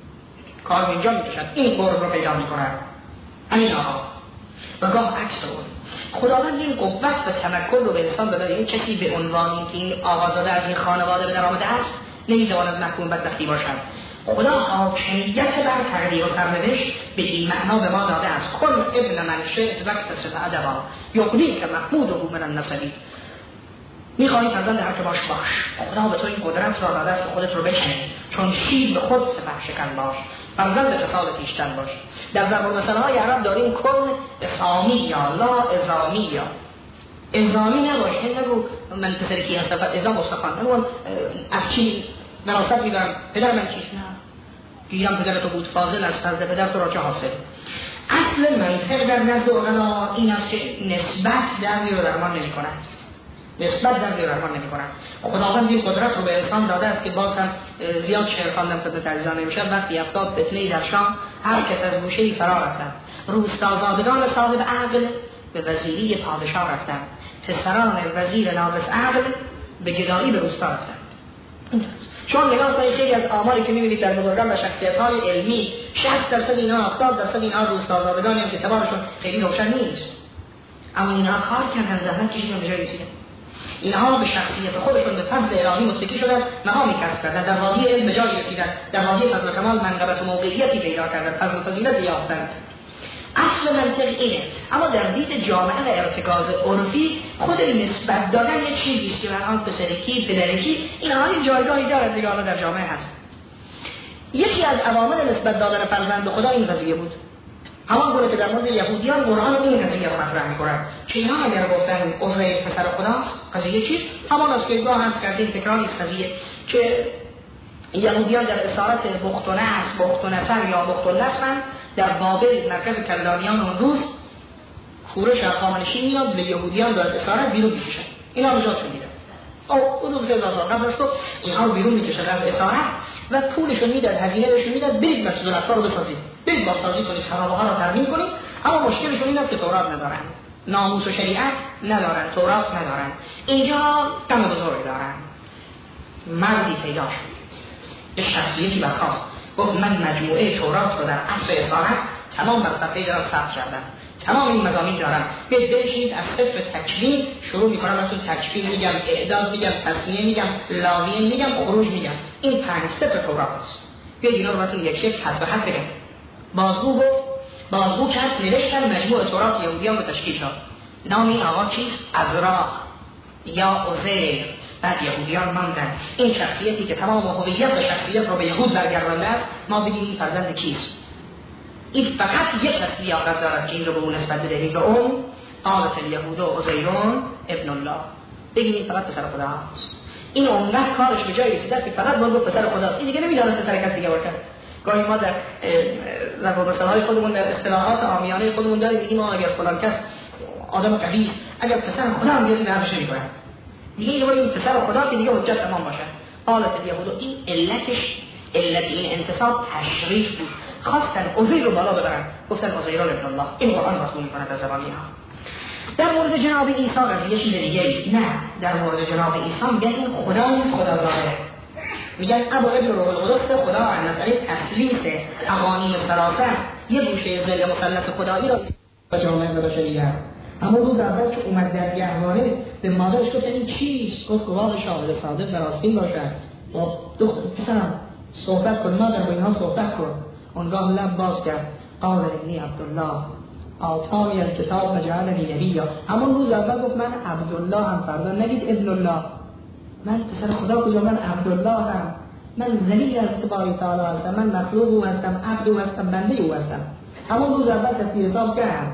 کار اینجا میکشد، این قرب رو پیدا میکند. این آقا و گاه عکس اون خداوند این قوت و تمکن رو به انسان داده. این کسی به عنوانی که این آقازاده از این خانواده به در آمده است نمیتواند محکوم بدبختی باشد. خدا حاکمیت بر تقدیر و سرنوشت به این معنا به ما داده است. کل ابن من شئت واکتسب ادبا یغنیک محموده من النسبی. میخوایی فرزند هر که باش باش، خدا به تو این قدرت را داده است که خودت رو بکنی، چون شیر به خود سپه شکن باش، فرزند فساد پیشتن باش. در ضرب المثل های عرب داریم کن اسامی یا لا ازامی یا ازامی نباش. این نگو من پسر کی هستم ازام مستخوان نگو از چی مناسب میدارم پدر من چیست، نه گیرم پدر تو بود فاضل از فرد پدر تو را چه حاصل. اصل منطق در نزد علما این است که نسبت در و درمان نمی کند، نسبت در و درمان نمی کند. خداوند این قدرت رو به انسان داده است که باز هم زیاد شعر خواندم خدمت عزیزان نمیشه. وقتی افتاد فتنه‌ای در شام هر کس از گوشه‌ای فرار رفتند. روستازادگان صاحب عقل به وزیری پادشاه رفتند، پسران وزیر ناقص عقل به گدایی به روستا رفتند. چون نگاه کنید خیلی از آماری که می‌بینید در بزرگان و شخصیت‌های علمی شصت درصد اینا هفتاد درصد اینا روستازادگانی هم که اعتبارشون خیلی روشن نیست، اما اینا کار کردن، زحمت کشیدن، به جای رسیدن. اینها به شخصیت خودشون به فضل الهی متکی شدن، مقامی کسب کردن، در وادی علم به جایی رسیدن، در وادی فضل و کمال منقبت و موقعیتی پیدا کردن، فضل و فضیلت یافتند. اصل منطق اینه. اما در دید جامعه و ارتکاز عرفی خود نسبت دادن یه چیزی است که الان پسرکی پدرکی اینها یه جایگاهی دارد دیگه در جامعه هست. یکی از عوامل نسبت دادن فرزند به خدا این قضیه بود. همان گونه که در مورد یهودیان قرآن این قضیه رو مطرح می‌کند که اینها اگر گفتن عزیر پسر خداست، قضیه چیست؟ همان است که گاه هست کردیم تکراری قضیه که یهودیان در اسارت بخت و نصر، بخت و نصر یا بخت و نصر در بابل مرکز کلدانیان اون روز کورش هخامنشی میاد به یهودیان در اسارت بیرون میکشن. اینا نجاتشون میدن. او اون روز سه هزار سال قبل از تو اینها رو بیرون میکشن از اسارت و پولشون میدن، هزینه بهشون میدن، برید مسجد الاقصی رو بسازید، برید بازسازی کنید، خرابه‌ها رو ترمیم کنید. اما مشکلشون این است که تورات ندارن، ناموس و شریعت ندارن، تورات ندارن. اینجا کم بزرگ دارن. مردی پیدا شد، یه شخصیتی برخاست گفت من مجموعه تورات رو در عصر اسارت تمام بر صفحه دارم ثبت کردم، تمام این مضامین دارم، بیاید برشید از صفر تکوین شروع میکنم، براتون تکوین میگم، اعداد میگم، تصمیه میگم، لاویه میگم، خروج میگم. این پنج صفر تورات است. بیاید اینا رو براتون یک یک حرف به حرف بگم. بازگو گفت، بازگو کرد، نوشتن مجموعه تورات یهودیان رو تشکیل داد. نام این آقا چیست؟ عزرا یا عزیر. بعد یهودیان ماندن. این شخصیتی که تمام هویت و شخصیت رو به یهود برگردانده است، ما بگیم این فرزند کیست؟ این فقط یک کس لیاقت دارد که این رو به اون نسبت بدهیم، به اون قالت الیهود عزیرون ابن الله. بگیم این فقط پسر خداست. این اونقدر کارش به جای رسیده است که فقط باید گفت پسر خداست. این دیگه نمیدونه پسر کس دیگه باشه. گاهی ما در ضرب المثل‌های خودمون در اصطلاحات عامیانه خودمون داریم، میگیم اگر فلان کس آدم قوی است، اگر پسر خدا هم بیاری نرمش نمی‌کنه دیگه. یه بار این پسر خدا که دیگه حجت تمام باشه. قالت الیهود، این علتش علت این انتصاب تشریف بود، خواستن عزیر رو بالا ببرن، گفتن عزیر ابن الله. این قرآن مضمون می‌کند از زبان اینها. در مورد جناب عیسی قضیه چیز دیگه است. نه، در مورد جناب عیسی میگن این خدا نیست، خدا ظاهره. میگن ابو ابن روح القدس خدا از مسئله تسلیس اقانیم ثلاثه یه گوشه ظل مثلث خدایی را به جامعه بشریت. اما روز اول که اومد در گهواره به مادرش گفت این چیست؟ گفت گواه شاهد صادق و راستین باشد. با دختر پسرم صحبت کن، مادر با اینها صحبت کن. اونگاه لب باز کرد، قال انی عبدالله آتانی الکتاب و جعلنی نبیا. همون روز اول گفت من عبدالله هم، فردا نگید ابن الله. من پسر خدا کجا، من عبدالله هم، من ذلیل از باری تعالی هستم، من مخلوق او هستم، عبد او هستم، بنده او هستم. همون روز اول تصویر حساب کرد.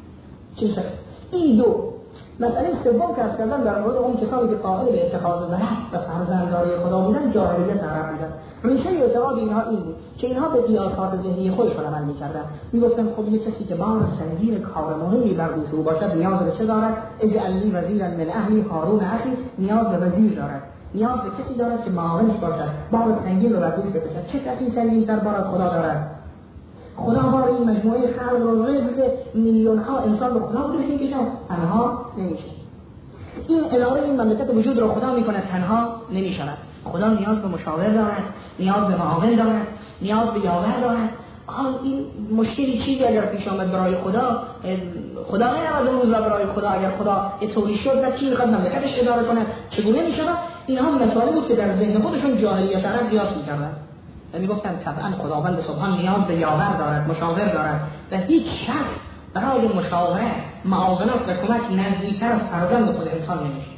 چی شد؟ این دو مسئله سوم که از کردن در مورد اون کسانی که قائل به اتخاذ ولد و فرزندداری خدا بودن، جاهلیت عرب بودن. ریشه اعتقاد اینها این بود که اینها به قیاسات ذهنی خودشون عمل می‌کردن. میگفتن خب یک کسی که بار سنگین کار مهمی بر دوش او باشد نیاز به چه دارد؟ اجعل لی وزیرا من اهلی هارون اخی. نیاز به وزیر دارد، نیاز به کسی دارد که معاونش باشد، بار سنگین رو بر دوش بکشد. چه کسی سنگین تر بار از خدا دارد؟ خدا بار این مجموعه خلق رو رزق میلیون ها انسان به خدا بودش میکشن، تنها نمیشه. این اداره این مملکت وجود رو خدا میکنه، تنها نمیشود. خدا نیاز به مشاور دارد، نیاز به معاون دارد، نیاز به یاور دارد. آن این مشکلی چیزی اگر پیش آمد برای خدا، خدا نمیاد اون روزا برای خدا اگر خدا طوری شد و کی میخواد مملکتش اداره کنه چگونه میشه؟ اینها مثالی بود که در ذهن خودشون جاهلیت عرب قیاس میکردن و میگفتن طبعا خداوند سبحان نیاز به یاور دارد، مشاور دارد و هیچ شخص برای مشاوره، معاونت و کمک نزدیکتر از فرزند خود انسان نمیشه.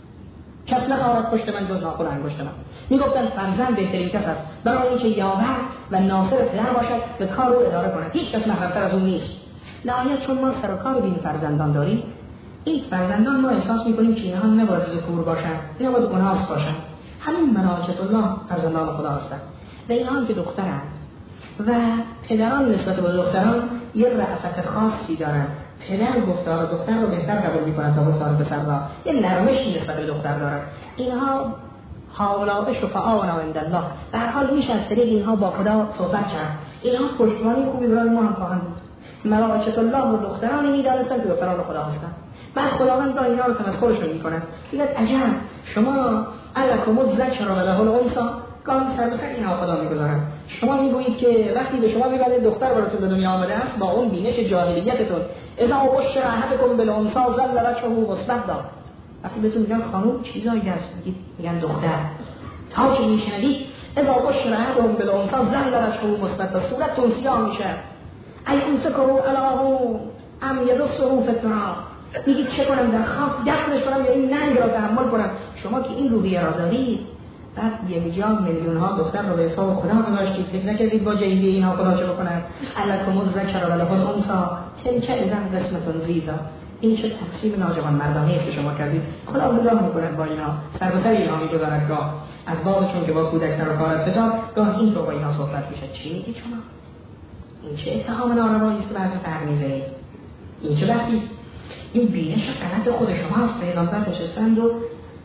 کس نخواهد پشت من جز ناخن انگشت من. میگفتن فرزند بهترین کس است برای اینکه یاور و ناصر پدر باشد و کار رو اداره کند. هیچ کس محرمتر از اون نیست. نهایت چون ما سر و کار به این فرزندان داریم، این فرزندان ما احساس میکنیم که اینها نباید ذکور باشن، اینا باید گناهکار باشن. همین ملائکه الله فرزندان خدا هستند. و اینها هم که دخترند و پدران نسبت به دختران یه رأفت خاصی دارن. پدر گفتار دختر رو بهتر قبول میکنن تا گفتار پسر را. یه نرمشی نسبت به دختر دارن. اینها حالا شفعاء عند الله. به هر حال میشه از طریق اینها با خدا صحبت کرد. اینها پشتوانه خوبی برای ما هم خواهند بود. ملائکه الله و دختران میدانستند که دختران خدا هستند. بعد خداوند اینا رو تمسخرشون میکنه. میگه عجب شما الکم الذکر و له الانثی، گاهی سر به سر اینها خدا میگذارن. شما میگویید که وقتی به شما میگن دختر براتون به دنیا آمده است با اون بینش جاهلیتتون، اذا بشر احدکم بالانثی ظل وجهه مسودا، وقتی بهتون میگن خانم چیزایی هست میگید میگن دختر، تا که میشنوید اذا بشر احدکم بالانثی ظل وجهه مسودا، صورتتون سیاه میشه. ای امسکوا الهو ام یدسه فی التراب، میگید چه کنم در خاک دفنش کنم یا این ننگ را تحمل کنم؟ شما که این روحیه را دارید، بعد یک جا میلیون ها دختر رو به حساب خدا گذاشتید، فکر نکردید با جهیزی اینها خدا چه بکنن؟ الکم الذکر و له الانثی تلک اذا قسمة ضیزی. این چه تقسیم ناجوان مردانه است که شما کردید. خدا نگاه میکنه با اینها، سر به سر اینها میگذارد. گاه از باب چون که با کودک سر و کار ابتدا، گاه این تو با اینها صحبت میشه. چی میگید شما؟ این چه اتهام ناروایی است که بعضی فرق میزنید؟ این چه بحثی است؟ این بینش غلط خود شماست. پیغمبر نشستند و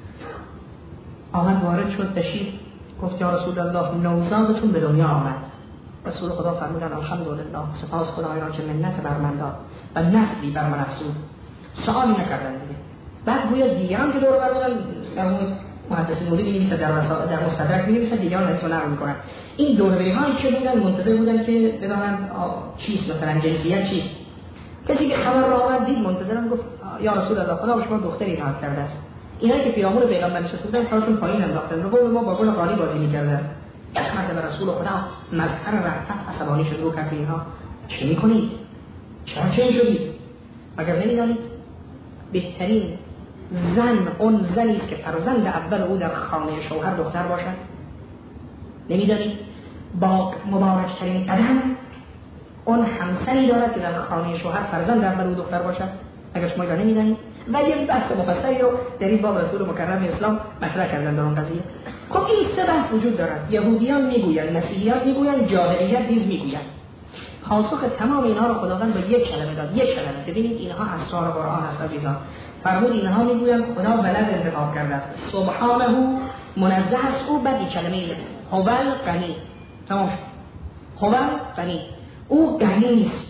آمد وارد شد بشیر، گفت یا رسول الله نوزادتون به دنیا آمد. رسول خدا فرمودن الحمدلله، سپاس خدایان که منت بر من داد و نسلی بر من افزود. سوالی نکردن دیگه. بعد گویا دیگران که دور بر بودن، مرحوم محدث نوری می‌نویسه در وسائل در مستدرک می‌نویسه، دیگران اصلاح می‌کنن. این دوربری‌هایی که بودن منتظر بودن که بدونن چیست، مثلا جنسیت چیست. کسی که خبر را آمد دید منتظرن، گفت یا رسول الله خدا به شما دختری نهاد کرده است. اینا که پیامبر پیغمبر نشسته بودن سرشون پایین انداختن، رو ما با گل قالی بازی می‌کردن. یک مرتبه رسول خدا مظهر رفعت عصبانی شد رو کرد اینها. چه می‌کنید؟ چرا چه شدید؟ مگر نمی‌دانید بهترین زن اون زنی است که فرزند اول او در خانه شوهر دختر باشد؟ نمی‌دانید با مبارک‌ترین قدم اون همسری دارد که در خانه شوهر فرزند اول او دختر باشد؟ اگر شما اینا نمی‌دانید و یه بحث مفصلی رو در این باب رسول مکرم اسلام مطرح کردن در اون قضیه. خب این سه بحث وجود دارد. یهودیان میگویند، مسیحیان میگویند، جاهلیت نیز میگویند. پاسخ تمام اینها رو خداوند با یک کلمه داد. یک کلمه. ببینید اینها اسرار قرآن است عزیزان. فرمود اینها میگویند خدا ولد انتخاب کرده است، سبحانه منزه است او، بعد کلمه هو الغنی. تمام شد. هو الغنی، او غنی است.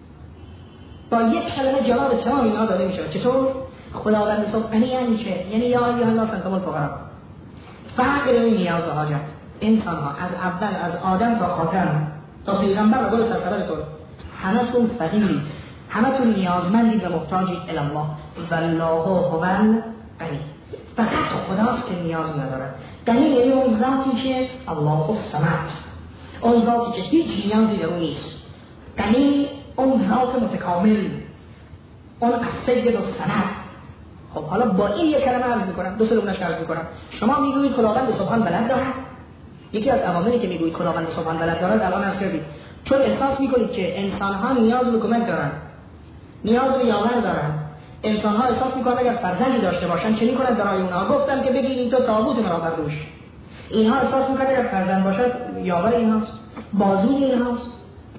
با یک کلمه جواب تمام اینها داده میشه. چطور؟ خداوند سبحانه یعنی چه؟ یعنی یا ایها الناس انتم الفقراء. فقر و نیاز و حاجت انسان ها از اول از آدم تا خاتم تا پیغمبر و قول سلسلتون همتون فقیرید، همتون نیازمندید و محتاجید الی الله والله هو الغنی. فقط خداست که نیاز ندارد. غنی یعنی اون ذاتی که الله الصمد، اون ذاتی که هیچ نیازی در اون نیست. غنی اون ذات متکامل، اون السید الصمد. خب حالا با این یک کلمه عرض میکنم، دو سه نمونهش عرض میکنم. شما میگویید خداوند سبحان ولد دارد. یکی از عواملی که میگویید خداوند سبحان ولد دارد الان عرض کردید، چون احساس میکنید که انسان ها نیاز به کمک دارن، نیاز به یاور دارن. انسان ها احساس میکنن اگر فرزندی داشته باشن چه میکنن برای اونها؟ گفتم که بگید این تو تابوت مرا بردوش. اینها احساس میکنن اگر فرزند باشد یاور اینهاست، بازوی اینهاست.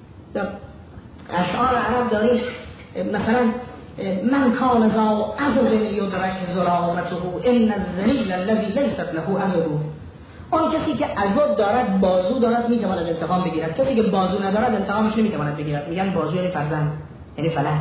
اشعار عرب داریم مثلا من کان ذا عذر یدرک ظلامته ان الذلیل الذی لیست له عذر. اون کسی که عذر دارد بازو دارد میتواند انتقام بگیرد، کسی که بازو ندارد انتقامش نمیتواند بگیرد. میگن بازو یعنی فرزند، یعنی فلک.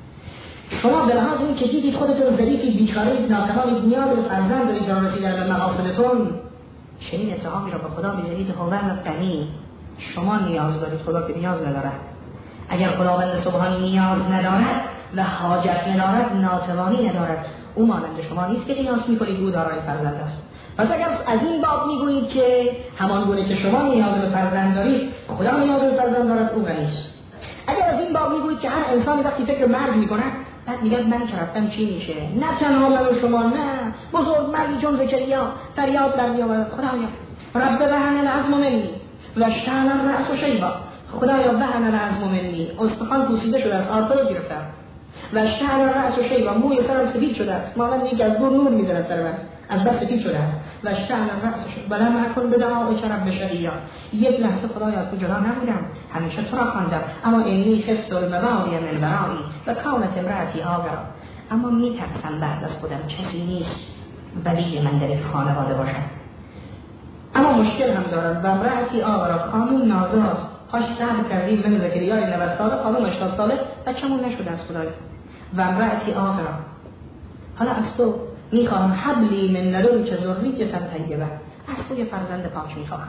شما به لحاظ این که دیدید خودتون ظریفی بیچاره‌اید، ناتوانید، نیاز به فرزند دارید برای رسیدن به مقاصدتون، چنین اتهامی را به خدا می‌زنید خداوند غنی. شما نیاز دارید، خدا که نیاز ندارد. اگر خداوند سبحان نیاز ندارد و حاجت ندارد، ناتوانی ندارد، او مانند شما نیست که نیاز می‌کنید او دارای فرزند است. پس اگر از این باب میگویید که همان گونه که شما نیاز به فرزند دارید، خدا نیاز به فرزند دارد، او غنی است. اگر از این باب میگویید که هر انسانی وقتی فکر مرگ میکنه بعد میگه من که رفتم چی میشه، نه تنها من و شما، نه بزرگ مردی چون زکریا فریاد در میآورد خدایا رب وهن العظم منی و اشتعل الرأس شیبا. خدایا وهن العظم منی، استخوان پوسیده شده است، آرتروز گرفتم. و اشتعل الرأس شیبا، موی سرم سفید شده است، مانند یک از دور نور میزند سر من، از بس سفید شده است. و اشتعل الرأس شیبا ولم اکن بدعائک رب شقیا. یک لحظه خدایا از تو جدا نبودم، همیشه تو را خواندم، اما انی خفت الموالي من ورایی و کانت امرأتی عاقرا. اما میترسم بعد از خودم کسی نیست ولی من در خانواده باشد. اما مشکل هم دارم و امرأتی عاقرا، خانم نازاست، پاش صبر کردیم من زکریای نود ساله، خانم هشتاد ساله، بچه‌مون نشده از خدایا. و امرأتی عاقرا، حالا از تو میخواهم حبلی من لدنک ذریة طیبه، از تو یه فرزند پاک میخواهم،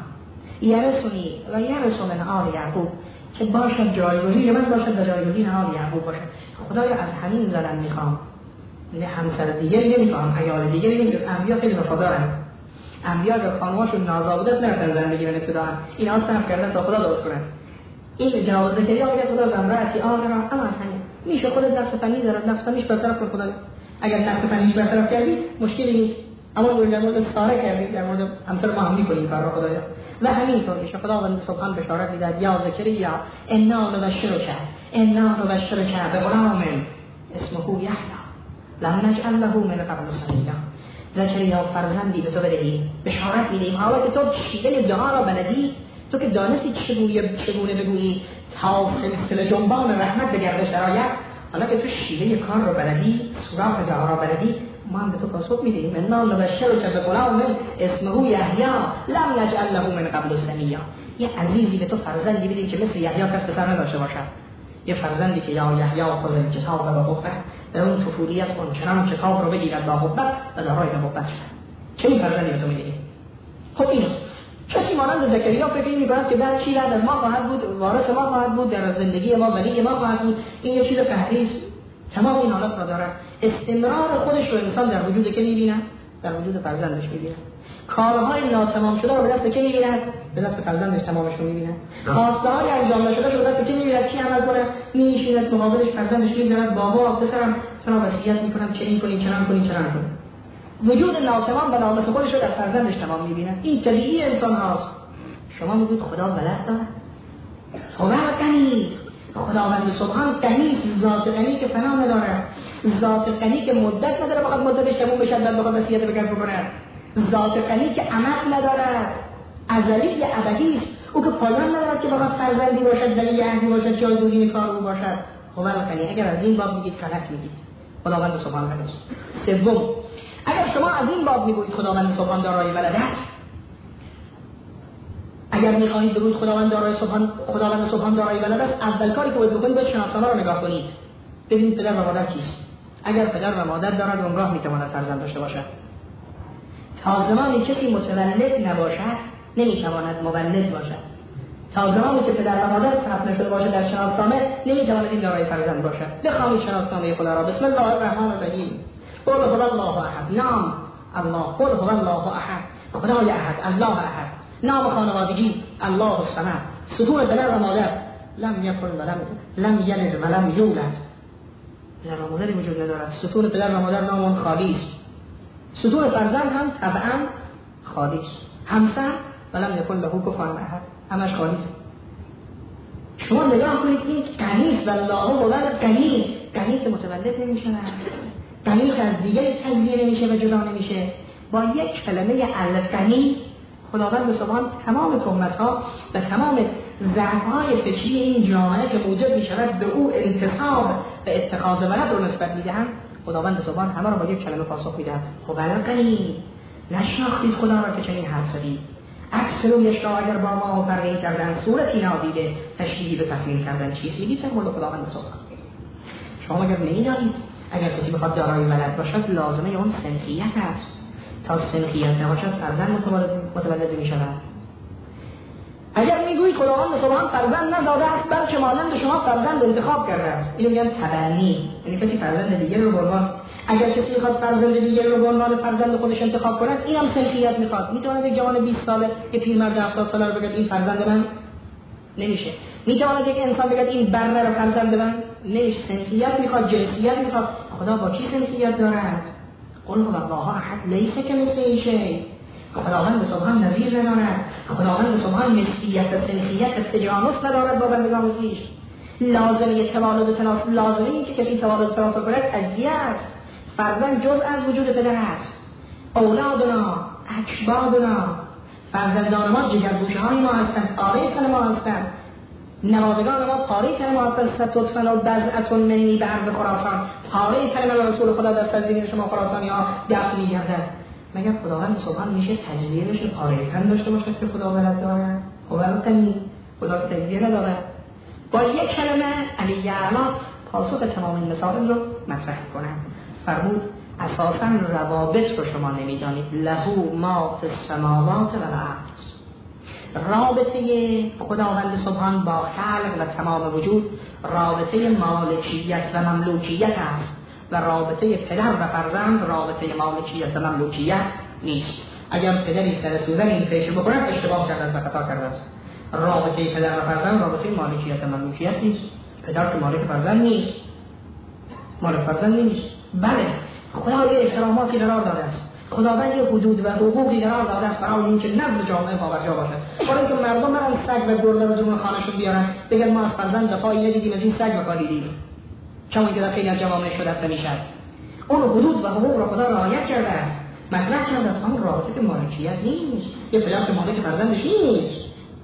یرثنی و یرث من آل یعقوب، که باشد جایگزین من باشد و جایگزین آل یعقوب باشد. خدایا از همین زدن میخوام، نه همسر دیگری نمیخوام، عیال دیگری نمیخوام. انبیا خیلی وفادارن، انبیا اگر خانماشون نازآبوده نرفتن زن بگیرن ابتدا، اینا صبر کردن تا خدا درست کنن. این جناب زکریا میگه خدا به امرأتی عاقرا، اما اصلا میشه خودت نفس فنی دارد، نفس فنیش برطرف کن خدایا. اگر نفس فنیش برطرف کردی مشکلی نیست، اما در مورد ساره کردی، در مورد همسر ما هم میکنی کارا خدایا. و همینطور میشه خداوند سبحان بشارت میداد یا زکریا انا نبشرک انا نبشرک بغلام اسمه یحیی لم نجعل له من قبل سمیا. زکریا فرزندی به تو بدهیم، بشارت میدیم. حالا که تو شیوه دعا را بلدی، تو که دانستی چگونه چگونه بگویی تا فلفل جنبان رحمت به گردش درآید، حالا که تو شیوه کار را بلدی، سوراخ دعا را بلدی، ما هم به تو پاسخ میدیم انا نبشرک بغلام اسمه یحیی لم نجعل له من قبل سمیا. یه عزیزی به تو فرزندی بدیم که مثل یحیی کس پسر نداشته باشد. یه فرزندی که یا یحیی خذ الکتاب و حبه، در اون طفولیت اون چنان کتاب رو بگیرد با حبت و دارای حبت شد. چه این فرزندی به تو میدیم؟ خب اینست. کسی مانند زکریا فکر می‌کند که بعد چی بعد از ما خواهد بود، وارث ما خواهد بود، در زندگی ما ولی ما خواهد بود. این یه چیز فردی است. تمام این حالات را دارد. استمرار خودش رو انسان در وجود که می‌بیند؟ در وجود فرزندش می‌بیند. کارهای ناتمام شده رو به دست کی می‌بیند؟ به دست فرزندش تمامش رو می‌بیند. خواسته‌های انجام نشده رو به دست کی می‌بیند؟ کی عمل کنه؟ می‌شیند مقابلش فرزندش می‌ذارد بابا پسرم تو را وصیت می‌کنم چنین کنی چنان کنی چنان کنی. وجود ناتمام و ناموس خودش رو در فرزندش تمام می‌بیند. این طبیعی انسان هاست. شما میگید خدا ولد دارد؟ خدا غنی، خداوند سبحان غنی، ذات غنی که فنا نداره، ذات غنی که مدت نداره، فقط مدتش تموم بشه بعد بخواد وصیت به کس بکنه، ذات غنی که عمق نداره، ازلی ابدی است. او که پایان ندارد که فقط فرزندی باشد، دلیل عهدی باشد، جایگزین کار او باشد. هو الغنی. اگر از این باب میگید غلط میگید. خداوند سبحان غنی. سوم، اگر شما از این باب میگویید خداوند سبحان دارای ولد است، اگر میخواهید بگویید خداوند دارای سبحان خداوند سبحان دارای ولد است، اول کاری که باید بکنید باید شناسنامه رو نگاه کنید. ببینید پدر و مادر کیست. اگر پدر و مادر دارد عمره میتواند فرزند داشته باشد. تا زمانی کسی متولد نباشد نمیتواند مولد باشد. تا زمانی که پدر و مادر ثبت نشده باشد در شناسنامه نمیتواند این دارای فرزند باشد. بخوانید شناسنامه خدا را. بسم الله الرحمن الرحیم. قل هو الله احد. نام الله. قل هو الله احد. خدای احد. الله احد. نام خانوادگی الله الصمد. ستون پدر و مادر لم یکن ولم لم یلد ولم یولد. پدر و مادری وجود ندارد. ستون پدر و مادر نام خالی است. ستون فرزند هم طبعا خالی است. همسر ولم یکن له کفوا احد. همش خالی است. شما نگاه کنید این غنی است. والله هو غنی. غنی که متولد نمیشه، غنی که از دیگری تجزیه نمیشه و جدا نمیشه. با یک کلمه الغنی خداوند سبحان تمام تهمت‌ها و تمام ضعف‌های فکری این جامعه که موجب می‌شود به او انتصاب و اتخاذ ولد رو نسبت می‌دهند، خداوند سبحان همه رو با یک کلمه پاسخ می‌دهد. خب الغنی. نشناختید خدا را که چنین حرف زدید. عکس رویش را اگر با ما فرقین کردن، صورتی نادیده تشبیهی به تخمین کردن، چیز میگید در مورد خداوند سبحان. شما اگر نمی‌دانید اگر کسی بخواد دارای ولد باشد لازمه اون سنخیت است. تا سنخیت نباشد فرزند متولد می شود. اگر میگویید خداوند سبحان فرزند نداده است بلکه مانند شما فرزند انتخاب کرده است، اینو میگن تبنی، یعنی کسی فرزند دیگر رو به عنوان اگر کسی میخواد فرزند دیگر رو به عنوان فرزند خودش انتخاب کند، این هم سنخیت میخواد. میتواند یک جوان بیست ساله یک پیرمرد هفتاد ساله رو بگه این فرزند من نمیشه. میتواند یک انسان بگه این برنر رو فرزند من نمیشه. سنخیت میخواد، جنسیت میخواد. خدا با کی سنخیت دارد؟ قل هو الله احد لیس کمثله شیء. خداوند سبحان نظیر ندارد. خداوند سبحان مثلیت و سنخیت و تجانس ندارد با بندگان خویش. لازمه تولد و تناسل، لازمه این که کسی تولد و تناسل کند تجزیه است. فرزند جزء از وجود پدر است. اولادنا اکبادنا، فرزندان ما جگرگوشه های ما هستند، پاره تن ما هستند. نوادگان ما پاره تن ما هستند. ستطفن و بزعتون منی به عرض خراسان، پاره تن من رسول خدا در سرزمین شما خراسانی ها دفن می‌گردد. مگر خداوند سبحان میشه تجزیه بشه پاره تن داشته باشد که خدا ولد دارد؟ خدا تنی خدا تجزیه ندارد. با یک کلمه علی اعلی پاسخ تمام این مسائل رو مطرح کنم. فرمود اساساً روابط رو شما نمیدانید. لهو ما فی السماوات و الارض. رابطه خداوند سبحان با خلق و تمام وجود رابطه مالکیت و مملوکیت است و رابطه پدر و فرزند رابطه مالکیت و مملوکیت نیست. اگر پدری سر سوزن این فکر بکند اشتباه کرده است و خطا کرده است. رابطه پدر و فرزند رابطه مالکیت و مملوکیت نیست. پدر که مالک فرزند نیست، مالک فرزند نیست. بله خدا یه احتراماتی قرار داده است. خداوند یه حدود و حقوقی قرار داده است برای اینکه نظم جامعه پابرجا باشد. برای اینکه مردم برن سگ و گربه رو جمعه خانه‌شون بیارن بگن ما از فرزند دفاعی ندیدیم، از این سگ وفا دیدیم. چون که در خیلی از جوامع شده است و میشد. اون حدود و حقوق را خدا رعایت کرده است. مطرح کرده است اون رابطه مالکیت نیست. یه پدر که مالک فرزندش نیست.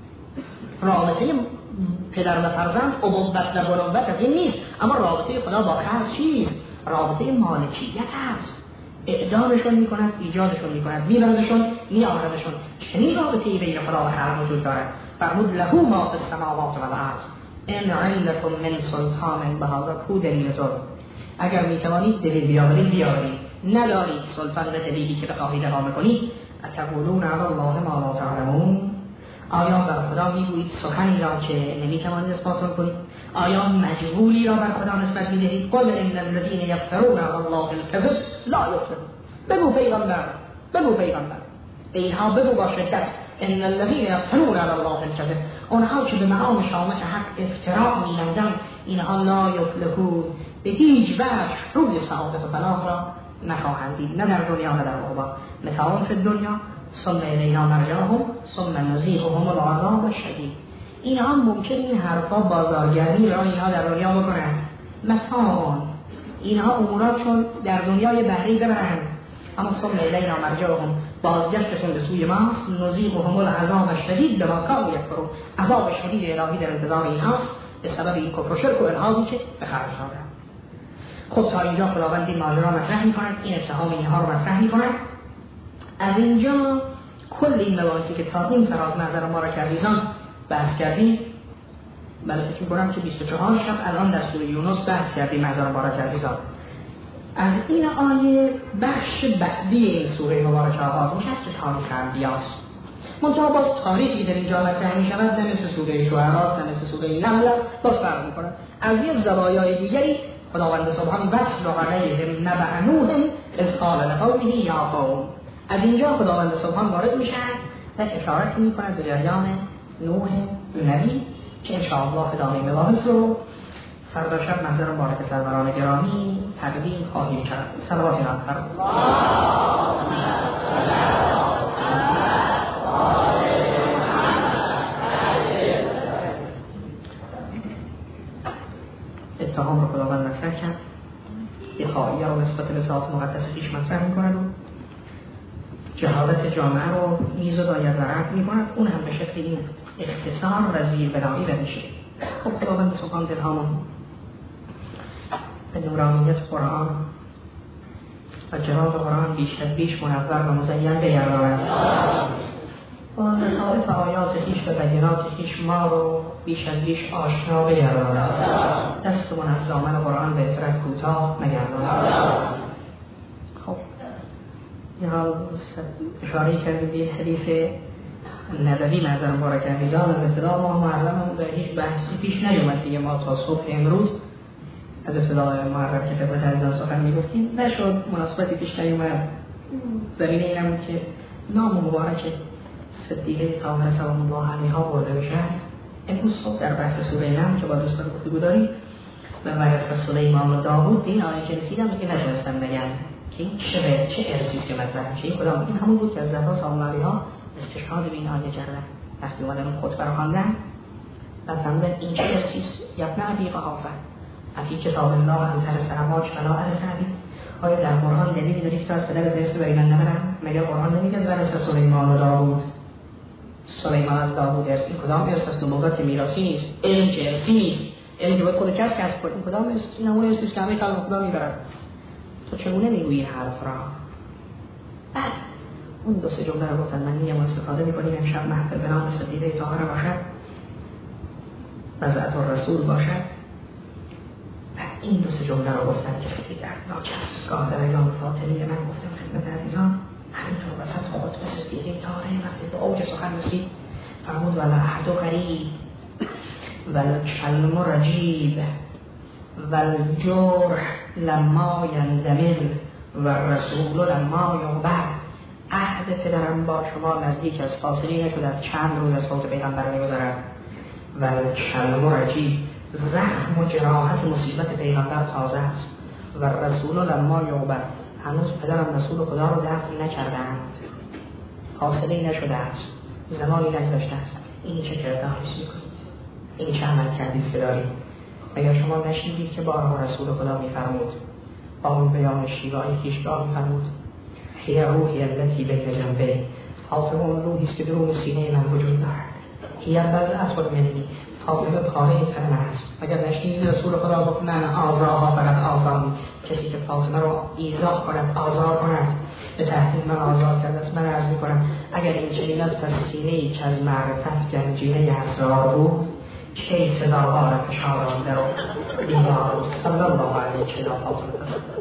رابطه پدر و فرزند ابوت و بنوت از این نیست. اما رابطه خدا با خلق چیست؟ رابطه مالکیت است. اعدامشون میکند، ایجادشون میکند، میبردشون، میآوردشون. چنین رابطه‌ای بین خدا و خلق وجود دارد. فرمود له ما فی السماوات و الارض ان عندكم من سلطان بهذا کو دلیلتون. اگر میتوانید دلیل بیاورید بیاورید، ندارید سلطان و دلیلی که بخواهید اقامه کنید. اتقولون علی الله ما لا تعلمون. آیا بر خدا میگویید سخنی را که نمیتوانید اثبات کنید؟ آیا مجهولی را بر خدا نسبت میدهید؟ قل ان الذين يفترون على الله الكذب لا يفلحون. بگو پیغمبر، بگو پیغمبر، اینها بگو با شدت ان الذين يفترون على الله الكذب، اونها که به مقام شامت حق افتراء می‌نمودند اینها لا یفلحون، به هیچ وجه روی سعادت و فلاح را نخواهند دید، نه در دنیا نه در عقبا. متاع فی الدنیا ثم الینا مرجعهم ثم نذیقهم العذاب الشدید. اینها ممکن این حرفا بازارگردی را اینها در دنیا بکنند، متاع، اینها امورات چون در دنیای بهری ببرند، اما ثم الینا مرجعهم بازگشتشون به سوی ماست. نذیقهم العذاب الشدید بما کانوا یکفرون. عذاب شدید الهی در انتظار اینهاست به سبب این کفر و شرک و الحادی که به خرج دادن. خب تا اینجا خداوند این ماجرا مطرح می‌کند، این اتهام اینها رو مطرح می‌کند. از اینجا کل این مباحثی که تا این فراز نظر ما را کردیدان بحث کردیم، بله فکر می‌کنم که بیست و چهار شب الان در سوره یونس بحث کردیم نظر مبارک عزیزان. از این آیه بخش بعدی این سوره مبارکه آغاز میشه که تاریخ انبیاست. منتها باز تاریخی در اینجا مطرح می‌شود، نه مثل سوره شعراء، نه مثل سوره نمل، باز فرق می‌کنه. از یه زوایای دیگری خداوند سبحانه وتعالی علیهم نبأ نوح اذ قال لقومه یا قوم. از اینجا خداوند سبحان وارد میشن و اشارت می‌کند به جریان نوح نبی که انشاءالله ادامه مباحث رو فردا شب محضر مبارک سروران گرامی تقدیم خواهیم کرد. صلوات نامور اتهام رو خداوند مطرح کرد، دفاعیه رو نسبت به ذات مقدس خویش مطرح می‌کند و جهالت جامعه رو میز و داید و رد می‌کند، اون هم به شکل این اختصار و زیربنایی بنشه. خب خداوند سبحان دلهامون به نورانیت قرآن و جناب قرآن بیش از بیش منور و مزین بگرداند. با لطائف آیات خویش و بینات خویش ما رو بیش از بیش آشنا بگرداند. دستمون از دامن قرآن به اطرف کوتاه نگرداند. خب یه حال اشاره کردیم به حدیث نبوی معظر مبارک عزیزان. از ابتدا ما محرم در هیچ بحثی پیش نیومد دیگه، ما تا صبح امروز از ابتدای محرم که خدمت عزیزان سخن میگفتیم نشد، مناسبتی پیش نیومد. زمینه اینم که نام مبارک صدیقه طاهره سلام الله علیها برده بشه. امروز صبح در بحث سوره نمل که با دوستان گفتگو داریم و ورثه سلیمان و داوود این آیه که رسیدم که نتونستم بگم که این چه چه ارثی است که مطرح میشه. این کدام؟ این همون بود که از زهرا سلام الله علیها استشهاد به این آیه جره وقتی اومدن خطبه رو خواندن و فرمودن این چه ارثی است؟ یبن ابی قحافه افی کتاب الله انتر سرماج فلا ارسلی. آیا در قرآن دلیلی داری که از پدر ارث بگیرن نبرن؟ مگر قرآن نمیگه ورثه سلیمان و داوود؟ سلیمان از داوود ارث. این کدام ارث است؟ نبوت میراثی نیست، علم که ارثی نیست، علم که باید خود کس کسب کنه. این کدام ارث؟ این همون ارثی است که همه کلام خدا میبرن. تو چگونه میگویی این حرف را؟ بعد اون دو سه جمله رو گفتن، من میگم استفاده میکنیم امشب محفل به نام صدیقه طاهره باشد، رضعت الرسول باشد. بعد این دو سه جمله رو گفتن که خیلی دردناک است. گاه در ایام فاطمی من گفتم خدمت عزیزان همینطور وسط خطبه صدیقه طاهره وقتی به اوج سخن رسید فرمود ولا احد غریب ولا کلم رجیب والجرح لما یندمل و رسول لما یغبر. عهد پدرم با شما نزدیک از فاصله نشده از چند روز از فوت پیغمبر می‌گذرد. و کلم رجیب زخم و جراحت مصیبت پیغمبر تازه است. و رسول لما یغبر هنوز پدرم رسول خدا رو دفن نکردند، فاصله نشده است، زمانی نگذشته است. این چه کرداریست میکنید؟ این چه عمل کردید که دارید؟ مگر شما نشنیدید که بارها رسول خدا میفرمود با اون بیان شیوایی کشگاه میفرمود هی روحی التي بین جنبه، فاطمه اون روحیست که درون سینه من وجود دارد. هی بضعة منی، فاطمه پاره تن است. اگر نشنیدید رسول خدا گفت من آزارها فقط آزار، کسی که فاطمه رو ایذا کند آزار کند به تحقیق من آزار کرده است. من عرض میکنم اگر این چنین است پس سینه‌ای که از معرفت گنجینه اسرار بود کی سزاوار فشار آن در و بیمار صلی الله علیه و آله.